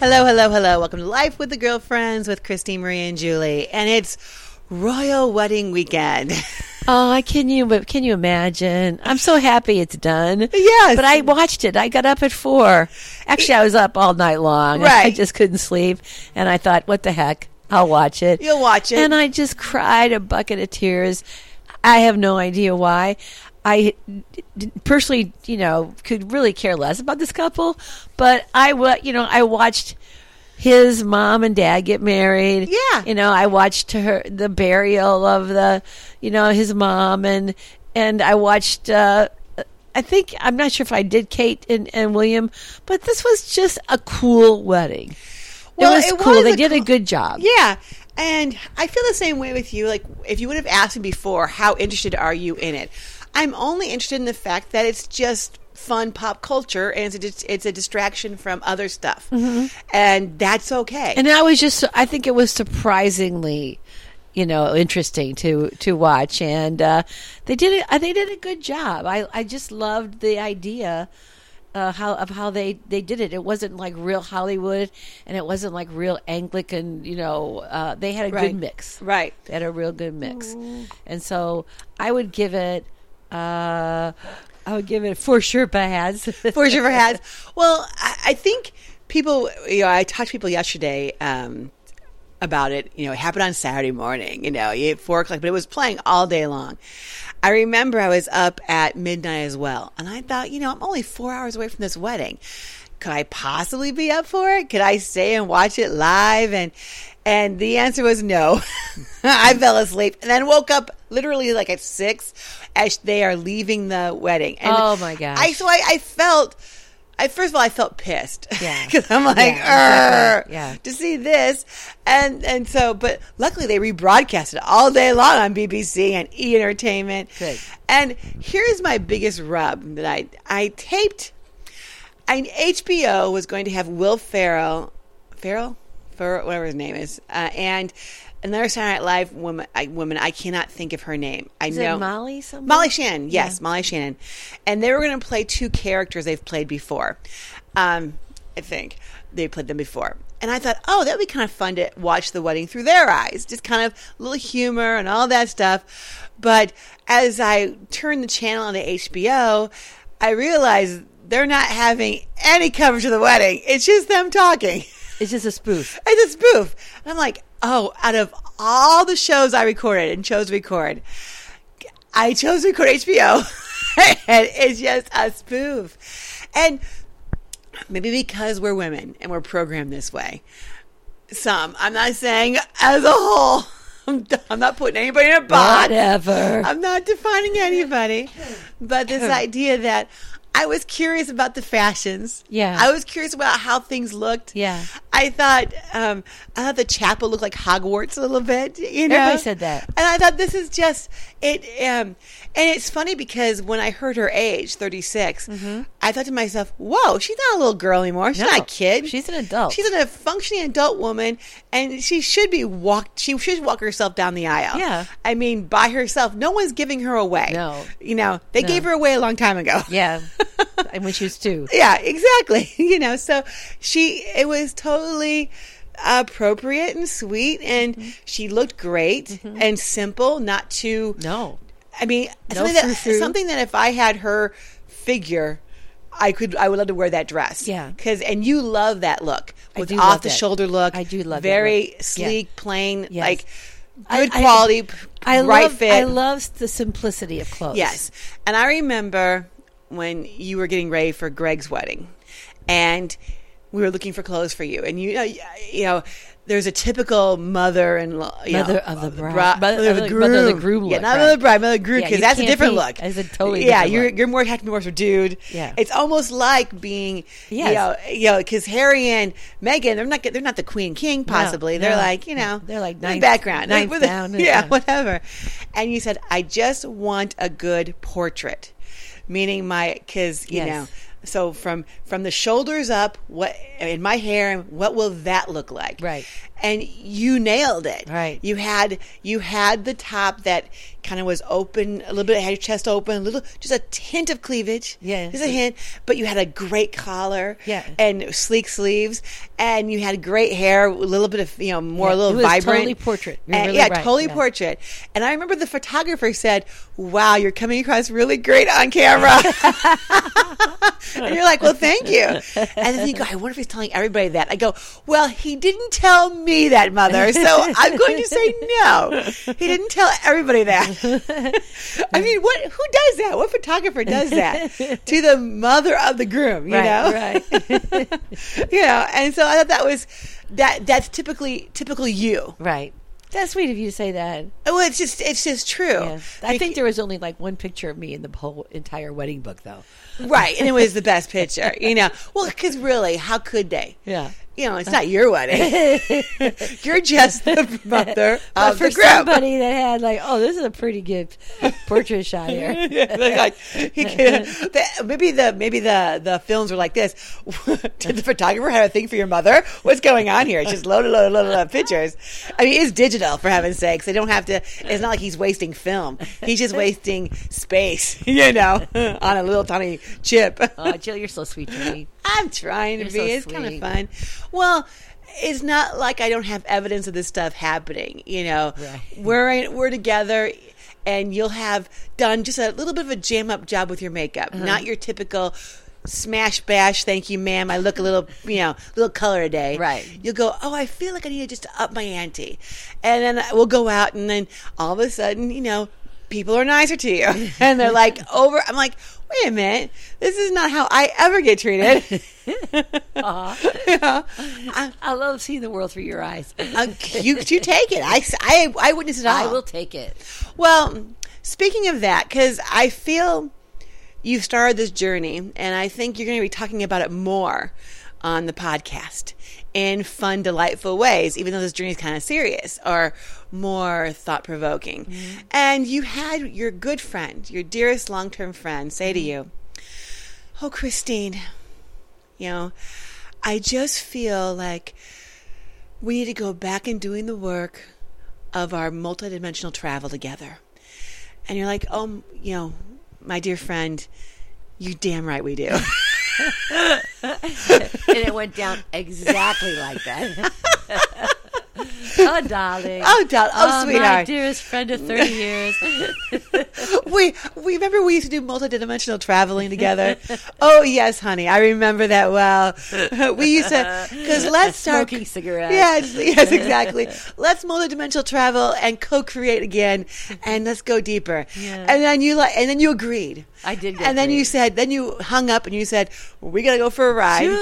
Hello, hello, hello. Welcome to Life with the Girlfriends with Christine, Marie, and Julie. And it's Royal Wedding Weekend. Oh, can you imagine? I'm so happy it's done. Yes. But I watched it. I got up at 4. Actually, I was up all night long. Right. I just couldn't sleep. And I thought, what the heck? I'll watch it. You'll watch it. And I just cried a bucket of tears. I have no idea why. I personally, could really care less about this couple. But I watched his mom and dad get married. Yeah. I watched the burial of his mom, and I watched, I'm not sure if I did Kate and William, but this was just a cool wedding. Well, it was cool. They did a good job. Yeah. And I feel the same way with you. Like, if you would have asked me before, how interested are you in it? I'm only interested in the fact that it's just fun pop culture, and it's a distraction from other stuff, and that's okay. And I think it was surprisingly, interesting to watch, and they did it. They did a good job. I just loved the idea how they did it. It wasn't like real Hollywood, and it wasn't like real Anglican. They had a good mix. Right. They had a real good mix, and so I would give it. For sure pads. For sure pads. Well, I think people, I talked to people yesterday about it. It happened on Saturday morning, at 4 o'clock, but it was playing all day long. I remember I was up at midnight as well. And I thought, I'm only 4 hours away from this wedding. Could I possibly be up for it? Could I stay and watch it live? And the answer was no. I fell asleep and then woke up literally like at 6 as they are leaving the wedding. And oh my gosh. I felt, first of all, I felt pissed. Yeah. Because I'm like, exactly. To see this. And so, but luckily they rebroadcast it all day long on BBC and E! Entertainment. Good. And here's my biggest rub that I taped. HBO was going to have Will Ferrell, whatever his name is, and another Saturday Night Live woman. I cannot think of her name. Is it Molly something? Molly Shannon. Yes, yeah. Molly Shannon. And they were going to play 2 characters they've played before. I think they played them before. And I thought, that would be kind of fun to watch the wedding through their eyes. Just kind of a little humor and all that stuff. But as I turned the channel on to HBO, I realized they're not having any coverage of the wedding. It's just them talking. It's just a spoof. It's a spoof. And I'm like, out of all the shows I recorded and chose to record, I chose to record HBO. And it's just a spoof. And maybe because we're women and we're programmed this way. I'm not saying as a whole. I'm not putting anybody in a box. Whatever. I'm not defining anybody. But this idea that I was curious about the fashions. Yeah. I was curious about how things looked. Yeah. I thought the chapel looked like Hogwarts a little bit. Everybody said that. And I thought this is just it. And it's funny because when I heard her age, 36, I thought to myself, "Whoa, she's not a little girl anymore. She's not a kid. She's an adult. She's a functioning adult woman, and she should be walked. She should walk herself down the aisle. Yeah. I mean, by herself. No one's giving her away. No. They gave her away a long time ago. Yeah. And when she was 2. Yeah, exactly. So it was totally appropriate and sweet, and she looked great and simple, not too. No. I mean, No something that if I had her figure, I would love to wear that dress. Yeah. And you love that look with off the shoulder look. I do love very that look. sleek, plain, Yes. like good quality, fit. I love the simplicity of clothes. Yes. And I remember when you were getting ready for Greg's wedding, and we were looking for clothes for you, and there's a typical mother of the groom. Mother of the groom look. Yeah, not mother of the bride, mother of the groom, because that's a different look. It's a totally different look. You're more have to be more subdued. Yeah, it's almost like being, because Harry and Meghan, they're not the queen and king possibly. No, they're no. like they're like ninth background, ninth down. Whatever. And you said, I just want a good portrait, meaning so from the shoulders up, what in my hair, what will that look like? Right. and you nailed it. Right. You had the top that kind of was open a little bit, had your chest open, a little, just a hint of cleavage. Yeah. Just a hint. But you had a great collar. Yeah. And sleek sleeves, and you had great hair, a little bit of, more a little it was vibrant. Totally portrait. You're And, really right. totally Yeah. portrait. And I remember the photographer said, "Wow, you're coming across really great on camera." And you're like, "Well, thank you." And then you go, "I wonder if he's telling everybody that." I go, "Well, he didn't tell me that, Mother, so I'm going to say no. He didn't tell everybody that." I mean, who does that? What photographer does that to the mother of the groom? You know, Right. And so I thought that was that's typical you. Right. That's sweet of you to say that. Well, it's just true. Yeah. I think there was only like one picture of me in the whole entire wedding book, though. Right, and it was the best picture, Well, because really, how could they? Yeah. It's not your wedding. You're just the mother But of for the groom. somebody that had like, oh, this is a pretty good portrait shot here. Maybe the films were like this. Did the photographer have a thing for your mother? What's going on here? It's just loaded of pictures. I mean, it's digital, for heaven's sakes. They don't have to. It's not like he's wasting film. He's just wasting space, on a little tiny chip. Oh, Jill, you're so sweet to me. I'm trying to You're be. so It's kind of sweet. fun. Well, it's not like I don't have evidence of this stuff happening. Right. We're together, and you'll have done just a little bit of a jam up job with your makeup, not your typical smash bash. Thank you, ma'am. I look a little, little color a day. Right. You'll go, oh, I feel like I need to just up my ante, and then we'll go out, and then all of a sudden, people are nicer to you, and they're like over. I'm like, wait a minute, this is not how I ever get treated. I love seeing the world through your eyes. You take it. I witness it all. I will take it. Well, speaking of that, because I feel you've started this journey, and I think you're going to be talking about it more on the podcast in fun, delightful ways, even though this journey is kind of serious or more thought-provoking. Mm-hmm. And you had your good friend, your dearest long-term friend, say to you, "Oh, Christine, I just feel like we need to go back and doing the work of our multidimensional travel together." And you're like, "Oh, my dear friend, you damn right we do." And it went down exactly like that. Oh, darling. Oh, sweetheart. My dearest friend of 30 years. we remember we used to do multidimensional traveling together. Oh, yes, honey. I remember that well. We used to, because let's start smoking cigarettes. Yes, exactly. Let's multidimensional travel and co-create again, and let's go deeper. Yeah. And then you agreed. I did. And then you hung up and you said, "We got to go for a ride." Julie,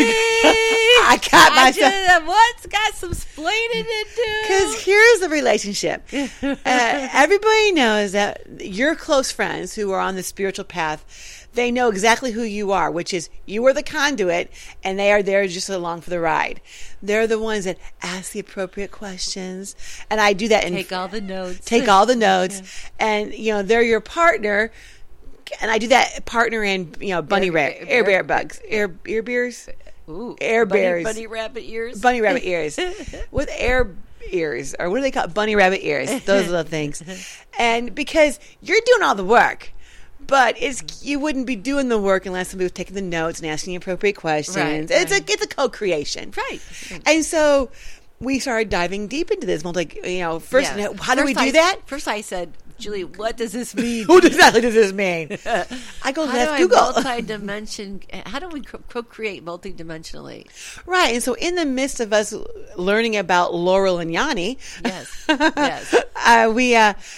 I got myself. What's got some splaining to do? Because here's the relationship. Everybody knows that your close friends who are on the spiritual path, they know exactly who you are, which is you are the conduit, and they are there just along for the ride. They're the ones that ask the appropriate questions, and I do that. Take all the notes. Take all the notes, and they're your partner. And I do that partner in, bunny rabbit, air bear bugs, air bears, air bears, bunny rabbit ears, bunny rabbit ears, with air ears, or what do they call it? Bunny rabbit ears? Those little things. And because you're doing all the work, but you wouldn't be doing the work unless somebody was taking the notes and asking appropriate questions. Right. It's a co-creation, right? And so we started diving deep into this. How do we do that? First, I said, "Julie, what does this mean? What exactly does this mean?" I go, let's Google. How do we co-create multidimensionally? Right. And so in the midst of us learning about Laurel and Yanni, yes, we,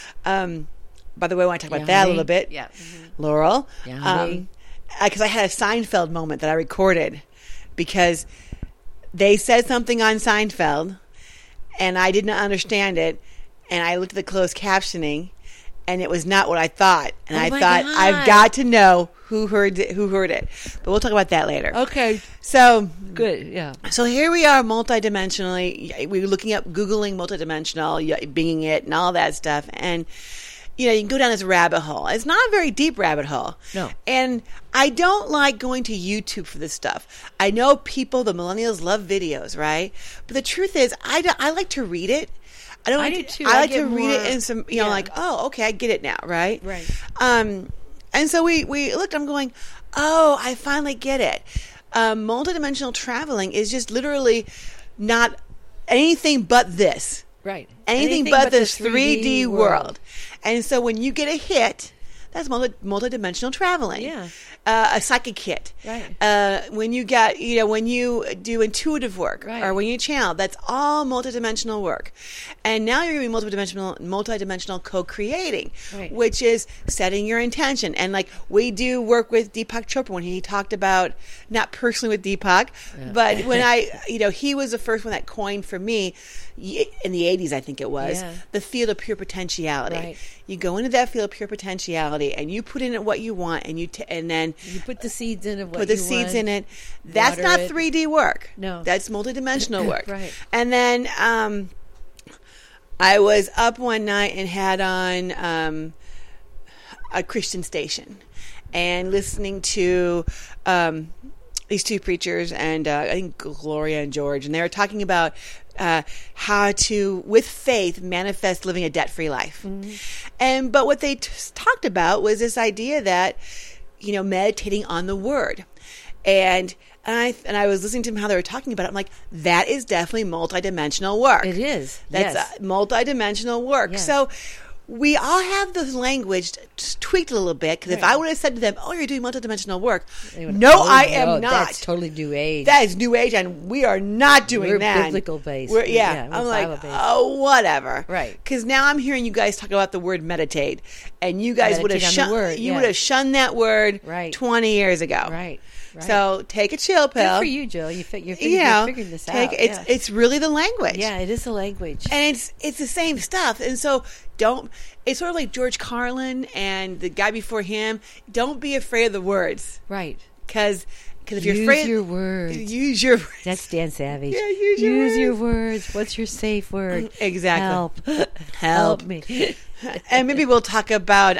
by the way, I want to talk about that a little bit. Yeah. Laurel. Yanni. Because I had a Seinfeld moment that I recorded because they said something on Seinfeld and I did not understand it. And I looked at the closed captioning, and it was not what I thought. And I thought, God. I've got to know who heard it. But we'll talk about that later. Okay. So good. Yeah. So here we are, multidimensionally. We're looking up, Googling multidimensional, being it, and all that stuff. And you can go down this rabbit hole. It's not a very deep rabbit hole. No. And I don't like going to YouTube for this stuff. I know people, the millennials, love videos, right? But the truth is, I like to read it. I do too. I like get to read it more- in some, like, oh, okay, I get it now, right? Right. And so we looked, I'm going, oh, I finally get it. Multidimensional traveling is just literally not anything but this. Right. Anything but this 3D world. And so when you get a hit, that's multidimensional traveling. Yeah. A psychic hit. Right. When you when you do intuitive work, Right. or when you channel, that's all multidimensional work. And now you're going to be multidimensional co-creating, Right. which is setting your intention. And like we do work with Deepak Chopra when he talked about, not personally with Deepak, but when he was the first one that coined for me in the 80s, I think it was, Yeah. the field of pure potentiality. Right. You go into that field of pure potentiality and you put in it what you want, and and then You put the seeds in of what put the you seeds want. in it. That's water not it. 3D work. No. That's multidimensional work. Right. And then I was up one night and had on a Christian station and listening to these two preachers, and I think Gloria and George, and they were talking about how to, with faith, manifest living a debt-free life. But what they talked about was this idea that, meditating on the Word. And I was listening to them how they were talking about it. I'm like, that is definitely multidimensional work. It is. That's yes. Multidimensional work. Yes. So we all have the language tweaked a little bit, because if Right. I would have said to them, "Oh, you're doing multidimensional work," They would- no, oh, I am no, not. That's totally new age. That is New Age, and we are not doing We're that. biblical based. We're Yeah, we're I'm like, Bible-based. oh, whatever. Right. Because now I'm hearing you guys talk about the word meditate, and you guys would have Meditate on the word, you yeah. would have shunned that word Right. 20 years ago. Right. Right. So take a chill pill. Good for you, Jill. You're figuring this out. It's really the language. Yeah, it is a language. And it's the same stuff. And so it's sort of like George Carlin and the guy before him. Don't be afraid of the words. Right. Because if you're Use afraid, your words. use your words. That's Dan Savage. Yeah, use your words. What's your safe word? Exactly. Help. Help me. And maybe we'll talk about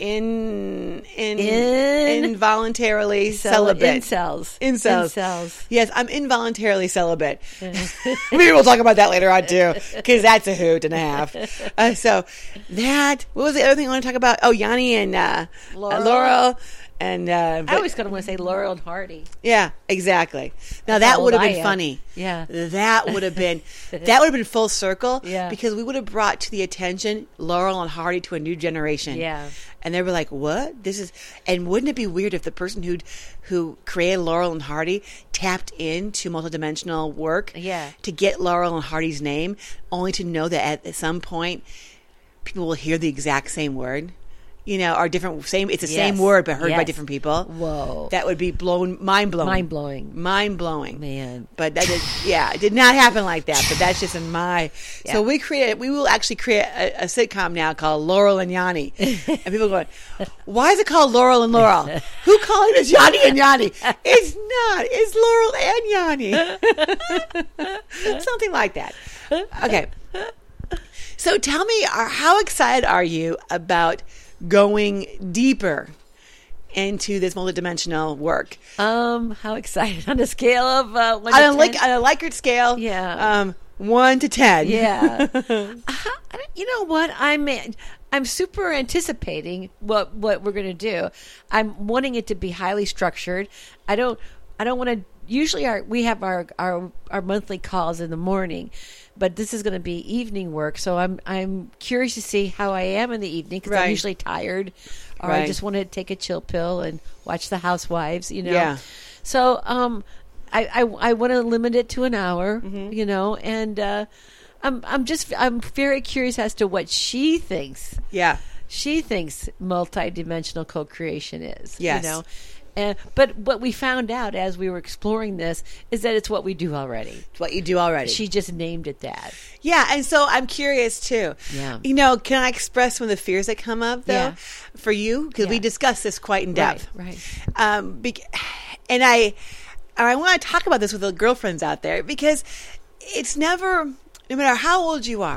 involuntarily celibate. Incels. Yes, I'm involuntarily celibate. Maybe we'll talk about that later on too, because that's a hoot and a half. So what was the other thing I want to talk about? Oh, Yanni and Laurel. And I always kind of want to say Laurel and Hardy. Yeah, exactly. Now That's that how would have old I been am. funny. Yeah. That would have been full circle. Yeah. Because we would have brought to the attention Laurel and Hardy to a new generation. Yeah. And they were like, "What? And wouldn't it be weird if the person who created Laurel and Hardy tapped into multidimensional work Yeah. to get Laurel and Hardy's name, only to know that at some point people will hear the exact same word? Are different, it's the same Yes. word, but heard by Yes. different people. Whoa. That would be mind-blowing. Mind-blowing. Man. But that it did not happen like that, but that's just in my, Yeah. so we will actually create a sitcom now called Laurel and Yanni. And people are going, why is it called Laurel and Laurel? Who called it as Yanni and Yanni? It's not, it's Laurel and Yanni. Something like that. Okay. So tell me, how excited are you about going deeper into this multidimensional work? How excited on a scale of 1 to 10? On a Likert scale, Yeah. 1 to 10. Yeah. You know what? I'm super anticipating what we're going to do. I'm wanting it to be highly structured. I don't want to. Usually, we have our monthly calls in the morning, but this is going to be evening work. So I'm curious to see how I am in the evening, because Right. I'm usually tired, or Right. I just want to take a chill pill and watch The Housewives. Yeah. So I want to limit it to an hour. Mm-hmm. And I'm very curious as to what she thinks. Yeah. She thinks multidimensional co-creation is. Yes. But what we found out as we were exploring this is that it's what we do already. It's what you do already. She just named it that. Yeah, and so I'm curious too. Yeah. Can I express some of the fears that come up though Yeah. for you? Because we Yeah. discussed this quite in depth. Right. And I want to talk about this with the girlfriends out there, because it's never, no matter how old you are,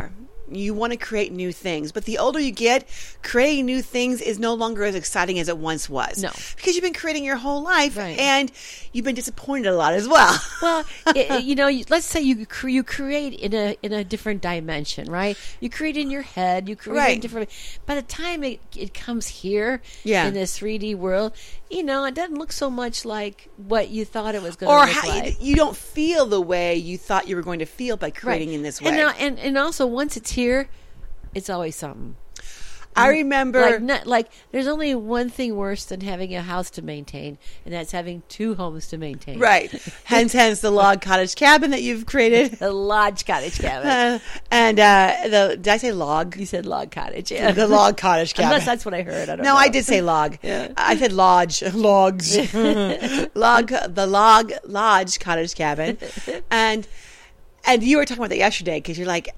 You want to create new things. But the older you get, creating new things is no longer as exciting as it once was. No. Because you've been creating your whole life, Right. and you've been disappointed a lot as well. Well, let's say you create in a different dimension, right? You create in your head, you create Right. in different. By the time it comes here, Yeah. in this 3D world, it doesn't look so much like what you thought it was going Or to look how, like. you don't feel the way you thought you were going to feel by creating in this way. And also once it's here, it's always something. I remember... Like there's only one thing worse than having a house to maintain, and that's having two homes to maintain. Right. hence the log cottage cabin that you've created. The lodge cottage cabin. Did I say log? You said log cottage. Yeah. The log cottage cabin. Unless that's what I heard. I don't No, know. I did say log. Yeah. I said lodge. Logs. Lodge cottage cabin. And you were talking about that yesterday because you're like,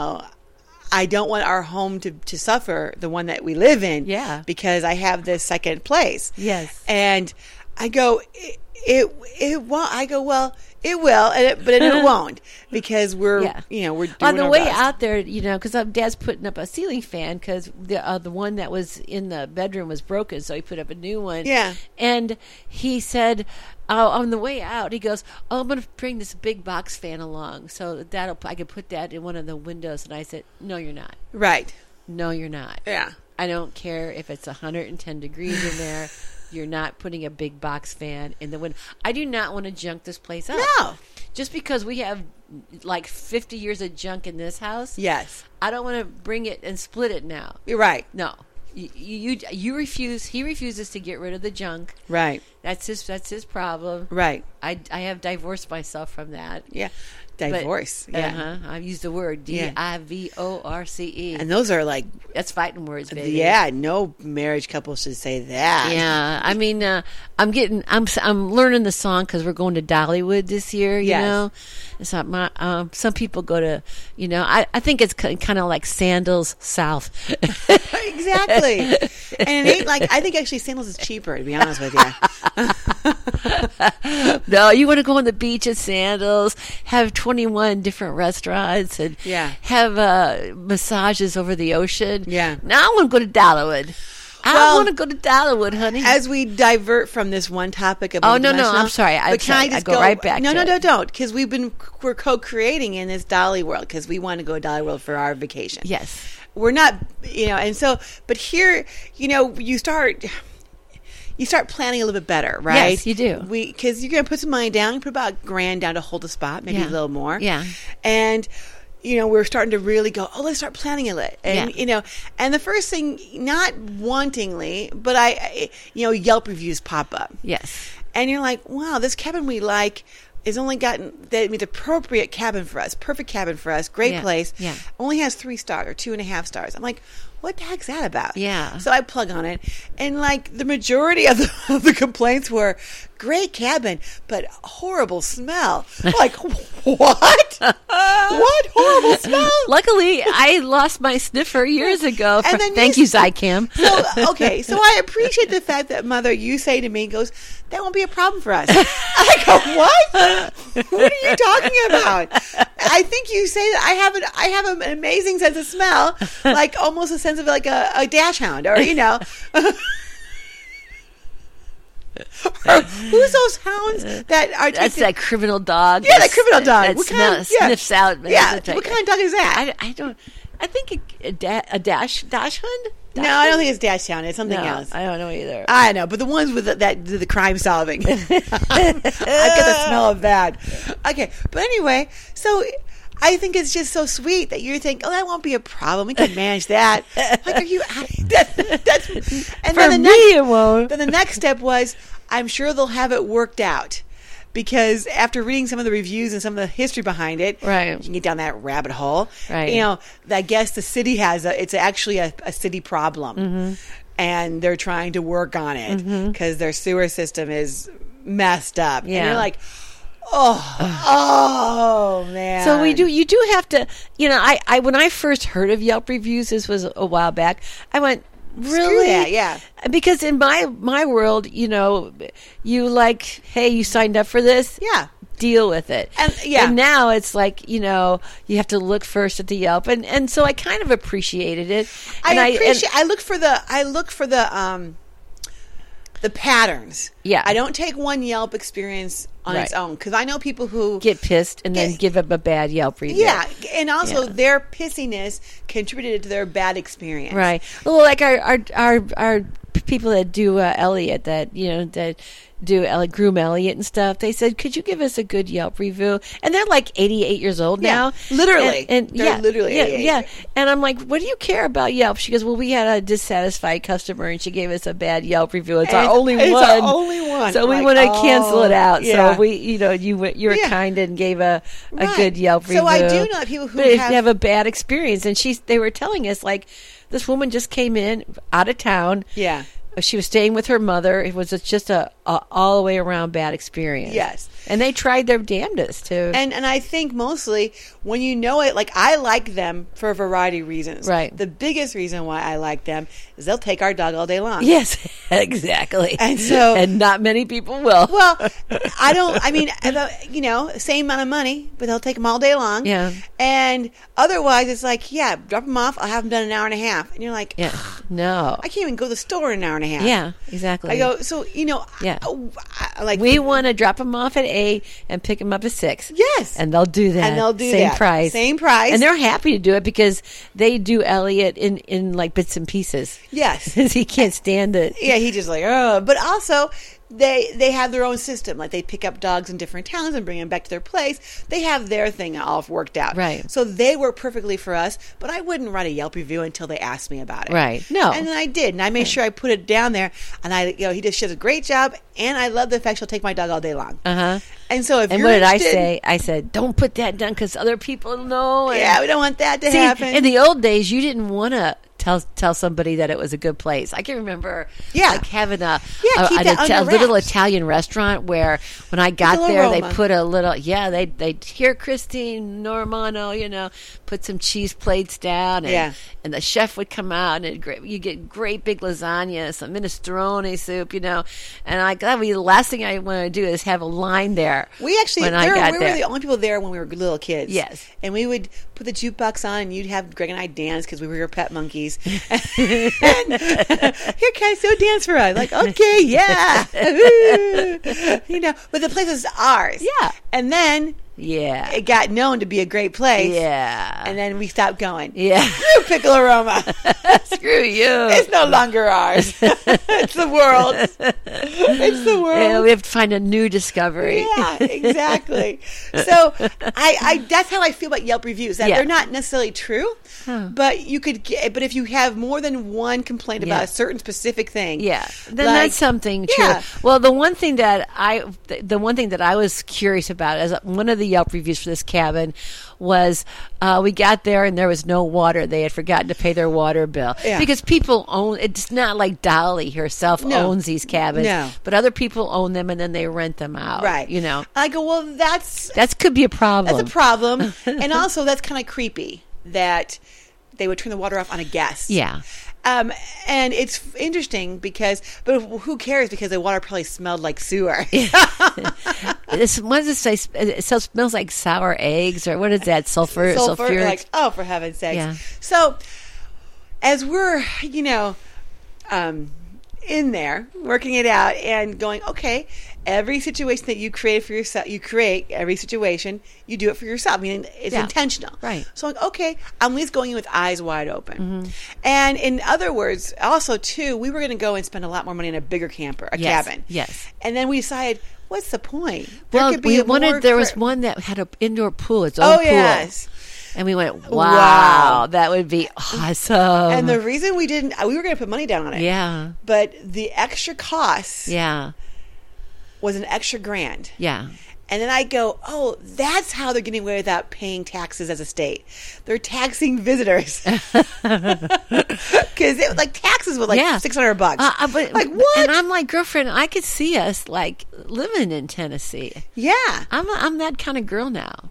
I don't want our home to suffer, the one that we live in. Yeah. Because I have this second place. Yes. And I go, it won't. I go, well, it will, but it won't because we're doing on the our way best. out there, because Dad's putting up a ceiling fan because the one that was in the bedroom was broken, so he put up a new one. Yeah. And he said, on the way out, he goes, "Oh, I'm going to bring this big box fan along, so I can put that in one of the windows." And I said, "No, you're not. Right. No, you're not. Yeah. I don't care if it's 110 degrees in there." You're not putting a big box fan in the window. I do not want to junk this place up. No. Just because we have like 50 years of junk in this house. Yes. I don't want to bring it and split it now. You're right. No. You refuse. He refuses to get rid of the junk. Right. That's his problem. Right. I have divorced myself from that. Yeah. Divorce. Yeah. I've used the word divorce. And those are like, That's fighting words, baby. yeah, no marriage couple should say that. Yeah, I mean, I'm learning the song because we're going to Dollywood this year. You Yes. know, and so some people go to, I think it's kind of like Sandals South. Exactly. And it ain't like, I think actually Sandals is cheaper, to be honest with you. No, you want to go on the beach at Sandals, have 21 different restaurants, and Yeah. have massages over the ocean. Yeah. Now I want to go to Dollywood. I Well, want to go to Dollywood, honey. As we divert from this one topic of Oh, no, multidimensional- I'm sorry. But can I I just go right back No, to no, it. no, don't. Because we're co-creating in this Dolly world because we want to go to Dolly World for our vacation. Yes. We're not, and so, but here, you start planning a little bit better, right? Yes, you do. Because you're going to put some money down, put about $1,000 down to hold a spot, maybe Yeah. a little more. Yeah. And, we're starting to really go, let's start planning a lit. And, Yeah. and the first thing, not wantingly, but Yelp reviews pop up. Yes. And you're like, wow, this cabin we like is only the appropriate cabin for us, perfect cabin for us, great Yeah, place. yeah. Only has 3 stars or 2.5 stars. I'm like, what the heck's that about? Yeah. So I plug on it, and like the majority of the complaints were, great cabin, but horrible smell. I'm like, what? What horrible smell? Luckily, I lost my sniffer years ago. And then Thank you, Zycam. So I appreciate the fact that, Mother, you say to me, goes, that won't be a problem for us. I go, what? What are you talking about? I think you say that I have an amazing sense of smell, like almost a sense of like a dash hound, or or who's those hounds that are? That's that criminal dog. Yeah, that criminal dog. That sniffs out. Yeah, what kind of dog is that? I don't. I think a dash hunt. No, I don't think it's dash hound. It's something No, else. I don't know either. I know, but the ones with that do the crime solving. I get the smell of that. Okay, but anyway, so I think it's just so sweet that you think, that won't be a problem. We can manage that. Like, are you? That's and For me, it won't. Then the next step was, I'm sure they'll have it worked out. Because after reading some of the reviews and some of the history behind it, Right. you can get down that rabbit hole. Right. I guess the city it's actually a city problem. Mm-hmm. And they're trying to work on it because their sewer system is messed up. Yeah. And you're like, oh man. So you do have to, I when I first heard of Yelp reviews, this was a while back, I went, Really? that, yeah. Because in my world, you like, hey, you signed up for this? Yeah. Deal with it. And now it's like, you have to look first at the Yelp. And so I kind of appreciated it. And I look for the patterns. Yeah. I don't take one Yelp experience on its own, because I know people who get pissed and then give up a bad Yelp review. Yeah, and also their pissiness contributed to their bad experience. Right. Well, like our people that do Elliot, that do Groom Elliot and stuff, they said, could you give us a good Yelp review? And they're like 88 years old now. Literally. And they're literally 88. Yeah. And I'm like, what do you care about Yelp? She goes, well, we had a dissatisfied customer and she gave us a bad Yelp review. It's our only one. Our only one. So we want to cancel it out. Yeah. So we, you were kind and gave a good Yelp review. So I do know people who have a bad experience. And they were telling us, like, this woman just came in out of town. Yeah. She was staying with her mother. It was just a all the way around bad experience. Yes. And they tried their damnedest to. And I think mostly when you know it, like, I like them for a variety of reasons. Right. The biggest reason why I like them is they'll take our dog all day long. Yes, exactly. And not many people will. Well, same amount of money, but they'll take them all day long. Yeah. And otherwise it's like, drop them off. I'll have them done in an hour and a half. And you're like, no. I can't even go to the store in an hour and a half. Yeah, exactly. I go, so, we want to drop them off at 8 and pick them up at 6. Yes. And they'll do that. And they'll do Same that. price. Same price. And they're happy to do it because they do Elliot in like bits and pieces. Yes. He can't stand it. Yeah, he just like, oh. But also, they have their own system. Like, they pick up dogs in different towns and bring them back to their place. They have their thing all worked out. Right. So they work perfectly for us, but I wouldn't write a Yelp review until they asked me about it. Right. No. And then I did. And I made sure I put it down there. And he just does a great job. And I love the fact she'll take my dog all day long. Uh-huh. And so what did I say? I said, don't put that down because other people know. Yeah, we don't want that to happen. In the old days, you didn't want to tell somebody that it was a good place. I can remember like having a little Italian restaurant where when I got there, aroma. they put a little, they here Christine Normano, put some cheese plates down and the chef would come out and you get great big lasagna, some minestrone soup, and that would be the last thing I want to do is have a line there. We actually, we were the only people there when we were little kids. Yes. And we would put the jukebox on and you'd have Greg and I dance because we were your pet monkeys. And here, can I dance for us? Like, okay, yeah. But the place is ours. Yeah. And then it got known to be a great place. Yeah. And then we stopped going. Yeah. Screw Pickle Aroma. Screw you. It's no longer ours. It's the world's. It's the world. Yeah, we have to find a new discovery. Yeah, exactly. So I that's how I feel about Yelp reviews. That they're not necessarily true, but you could get. But if you have more than one complaint about a certain specific thing, then that's something true. Yeah. Well, the one thing that I was curious about as one of the Yelp reviews for this cabin was we got there and there was no water. They had forgotten to pay their water bill because people own. It's not like Dolly herself owns these cabins, but other people own them and then they rent them out. Right. I go, well, that could be a problem. That's a problem, and also that's kind of creepy that they would turn the water off on a guest. Yeah. And it's interesting but who cares? Because the water probably smelled like sewer. What does it say? It smells like sour eggs, or what is that? Sulfur. Like, oh, for heaven's sakes. Yeah. So, as we're, in there working it out and going, okay, every situation that you create for yourself, every situation, you do it for yourself. I mean, it's intentional. Right. So, like, okay, I'm at least going in with eyes wide open. Mm-hmm. And in other words, also, too, we were going to go and spend a lot more money in a bigger camper, cabin. Yes. And then we decided, what's the point? There was one that had an indoor pool, its own pool. Oh, yes. And we went, wow, that would be awesome. And the reason we were going to put money down on it. Yeah. But the extra cost was an extra $1,000. Yeah. And then I go, oh, that's how they're getting away without paying taxes as a state. They're taxing visitors. Because taxes were $600. But, like, what? And I'm like, girlfriend, I could see us living in Tennessee. Yeah. I'm that kind of girl now.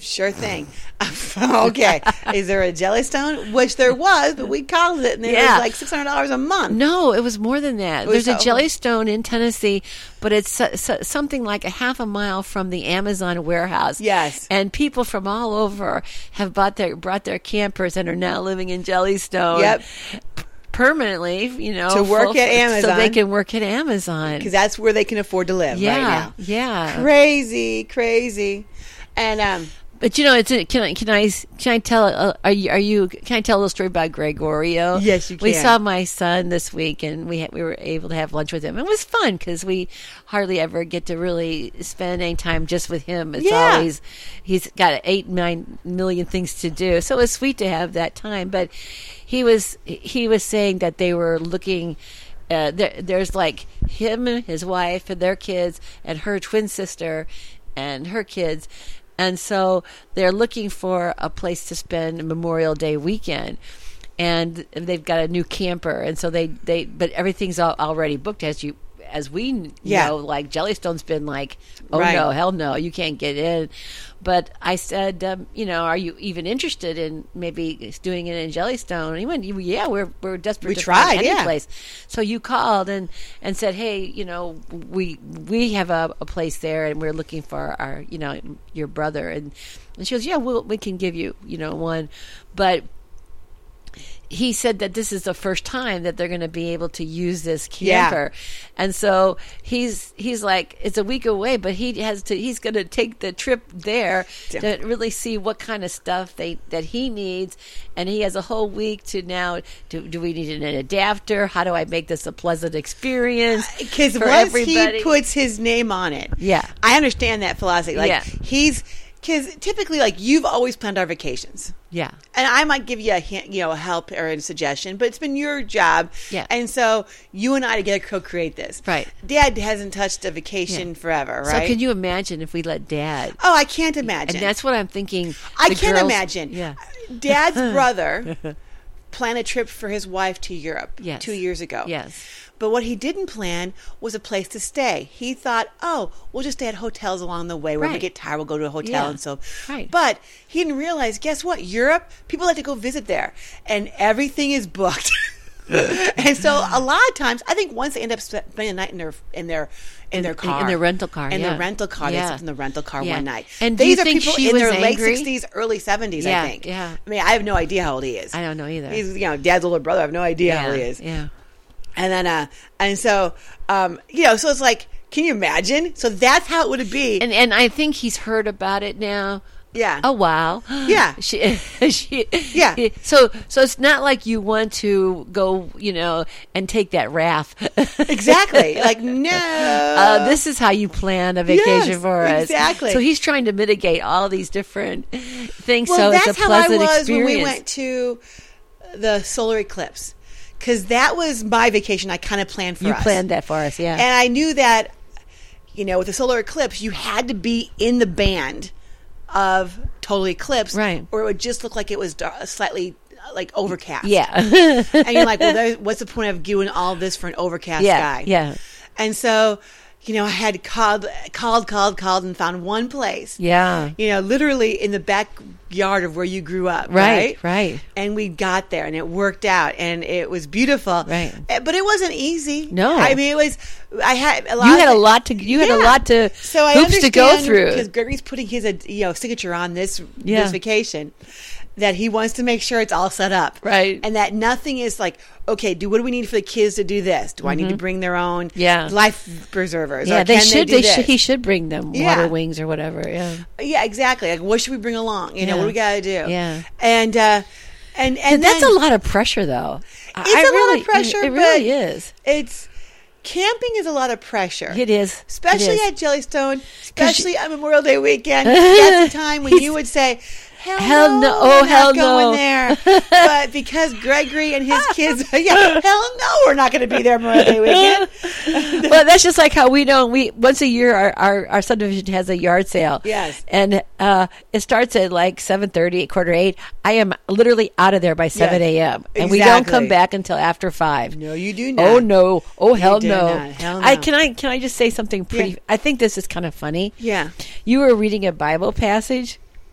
Sure thing. Okay. Is there a Jellystone? Which there was, but we called it, and it was like $600 a month. No, it was more than that. There's a Jellystone in Tennessee, but it's something like a half a mile from the Amazon warehouse. Yes. And people from all over have brought their campers and are now living in Jellystone. Yep. Permanently, to work at Amazon, so they can work at Amazon because that's where they can afford to live right now. Yeah, crazy, and but can I tell can I tell a little story about Gregorio? Yes, you can. We saw my son this week, and we were able to have lunch with him. It was fun because we hardly ever get to really spend any time just with him. It's always he's got 8-9 million things to do, so it's sweet to have that time. But he was saying that they were looking. There's like him, his wife, and their kids, and her twin sister, and her kids. And so they're looking for a place to spend Memorial Day weekend, and they've got a new camper, and so but everything's already booked as we know. Like Jellystone's been like, oh no, hell no, you can't get in. But I said, are you even interested in maybe doing it in Jellystone? And he went, yeah, we're desperate to find any place. So you called and said, hey, we have a place there, and we're looking for our, your brother. And she goes, yeah, we can give you, one. But he said that this is the first time that they're going to be able to use this camper. And so he's like, it's a week away, but he's going to take the trip there to really see what kind of stuff that he needs. And he has a whole week to now, do we need an adapter? How do I make this a pleasant experience? Because once he puts his name on it, I understand that philosophy. Because typically, you've always planned our vacations. Yeah. And I might give you a hint, a help or a suggestion, but it's been your job. Yeah. And so you and I together co-create this. Right. Dad hasn't touched a vacation forever, right? So can you imagine if we let Dad? Oh, I can't imagine. And that's what I'm thinking. I can't imagine. Yeah. Dad's brother planned a trip for his wife to Europe 2 years ago. Yes. But what he didn't plan was a place to stay. He thought, we'll just stay at hotels along the way. When we get tired, we'll go to a hotel and so. Right. But he didn't realize, guess what? Europe, people like to go visit there. And everything is booked. And so a lot of times, I think once they end up spending the night in their car. In their rental car. In the rental car. They slept in the rental car one night. And these are think people she in was their angry? late 60s, early 70s, I think. Yeah. I mean, I have no idea how old he is. I don't know either. He's, Dad's older brother. I have no idea how old he is. Yeah. And then, so it's like, can you imagine? So that's how it would be. And I think he's heard about it now. Yeah. A while. Yeah. Yeah. So it's not like you want to go, and take that RAF. Exactly. Like, no. This is how you plan a vacation for us. Exactly. So he's trying to mitigate all these different things. Well, so it's a pleasant that's how I was experience. when we went to the solar eclipse. Because that was my vacation I kind of planned for us. You planned that for us, yeah. And I knew that, with the solar eclipse, you had to be in the band of total eclipse. Right. Or it would just look like it was slightly overcast. Yeah. And you're like, well, what's the point of doing all this for an overcast sky? Yeah. And so, I had called and found one place. Yeah. Literally in the backyard of where you grew up. Right. And we got there and it worked out and it was beautiful. Right. But it wasn't easy. No. I mean, it was, I had a lot. You had a lot to so I hoops to go through. Because Gregory's putting his, signature on this vacation. That he wants to make sure it's all set up. Right. And that nothing is like, okay, what do we need for the kids to do this? Do I need to bring their own life preservers? Yeah, or can he should bring them water wings or whatever. Yeah. Yeah, exactly. Like, what should we bring along? What do we got to do? Yeah. And that's a lot of pressure, though. It's a lot of pressure. It really is. Camping is a lot of pressure. It is. Especially at Jellystone, especially on Memorial Day weekend. That's the time when you would say, Hell no. Oh, hell no. Going there. But because Gregory and his kids, hell no, we're not going to be there Memorial Day weekend. Well, that's just like how we once a year our subdivision has a yard sale. Yes. And it starts at like 7:30, 7:45. I am literally out of there by 7 a.m. And we don't come back until after 5. No, you do not. Oh, no. Oh, hell no. Hell no. Can I just say something pretty? Yeah. I think this is kind of funny. Yeah. You were reading a Bible passage.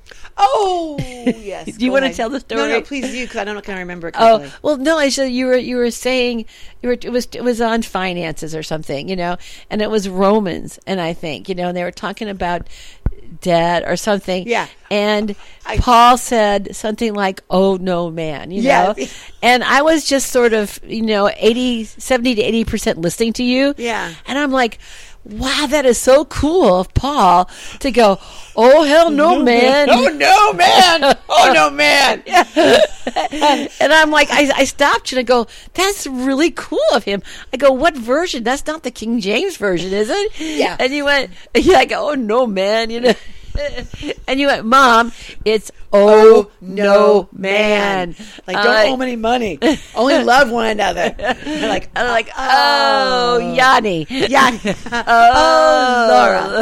Oh, yes. Do you Go want to ahead. tell the story? No, please do, because I don't can remember it correctly. Oh well, no. I said you were saying it was on finances or something, and it was Romans, and I think and they were talking about debt or something. Yeah. And Paul said something like, "Oh no, man," Yes. And I was just sort of 70 to 80% listening to you. Yeah. And I'm like, wow, that is so cool of Paul to go, oh, hell no, man. Oh, no, man. Oh, no, man. And I'm like, I stopped you and I go, that's really cool of him. I go, what version? That's not the King James version, is it? Yeah. And you went, I go, oh, no, man. And you went, Mom, it's oh no, man. Like, don't owe any money. Only love one another. You're like, oh, Yanni. Yanni. Oh, Laura.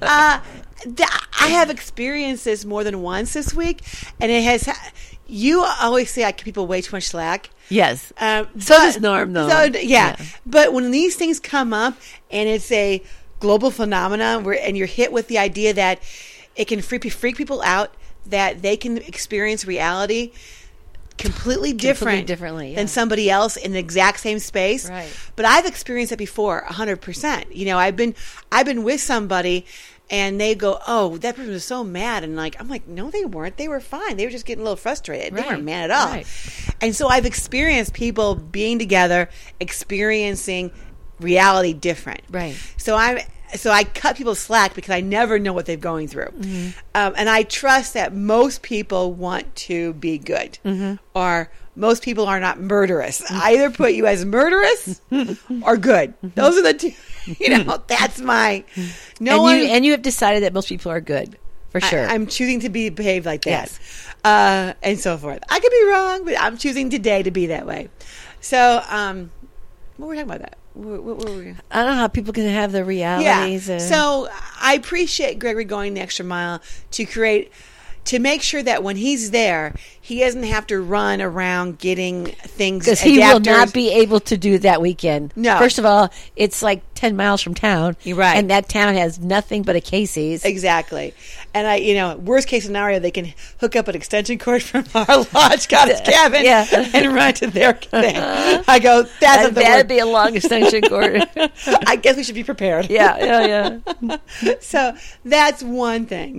I have experienced this more than once this week, and it has. You always say I give people way too much slack. Yes. So does Norm, though. Yeah. But when these things come up, and it's a global phenomenon, and you're hit with the idea that it can freak people out, that they can experience reality completely differently than somebody else in the exact same space. Right. But I've experienced it before, 100%. I've been with somebody, and they go, "Oh, that person was so mad," and I'm like, "No, they weren't. They were fine. They were just getting a little frustrated. They weren't mad at all." Right. And so I've experienced people being together, experiencing reality different. Right. So I cut people slack because I never know what they're going through. Mm-hmm. And I trust that most people want to be good, or most people are not murderous. I either put you as murderous or good. Those are the two. That's my. And you have decided that most people are good, for sure. I'm choosing to behave like that, Yes. and so forth. I could be wrong, but I'm choosing today to be that way. So, what were we talking about? That. What were we? I don't know how people can have the realities. Yeah. So I appreciate Gregory going the extra mile to make sure that when he's there, he doesn't have to run around getting things. Because he will not be able to do that weekend. No. First of all, it's like 10 miles from town. You're right. And that town has nothing but a Casey's. Exactly. And worst case scenario, they can hook up an extension cord from our lodge cottage cabin and run to their thing. I go, that'd be a long extension cord. I guess we should be prepared. Yeah. So that's one thing,